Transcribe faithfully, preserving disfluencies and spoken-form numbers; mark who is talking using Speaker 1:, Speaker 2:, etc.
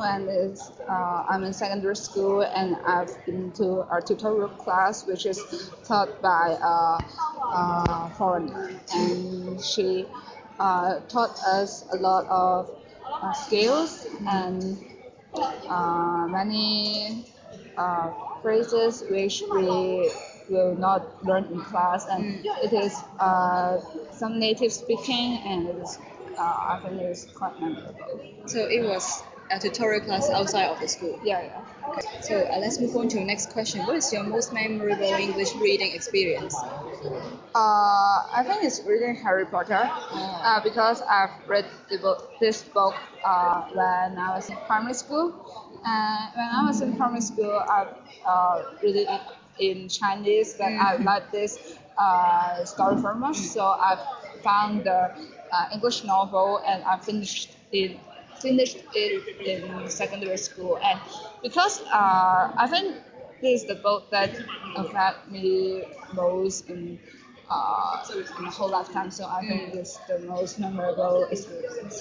Speaker 1: when is uh, I'm in secondary school and I've been to a tutorial class which is taught by a, a foreigner, and she uh, taught us a lot of uh, skills and uh, many uh, phrases which we will not learn in class, and it is uh, some native speaking, and it is uh, I think it is quite memorable.
Speaker 2: So it was a tutorial class outside of the school.
Speaker 1: Yeah, yeah.
Speaker 2: So uh, let's move on to the next question. What is your most memorable English reading experience?
Speaker 1: Uh, I think it's reading Harry Potter uh, because I've read the book, this book uh, when I was in primary school. And when I was in primary school, I uh, read it in Chinese, but I liked this uh, story very much, so I found the uh, English novel and I finished it finished it in secondary school. And because uh, I think this is the book that affected me most in uh, in my whole lifetime. So I think it's the most memorable experience.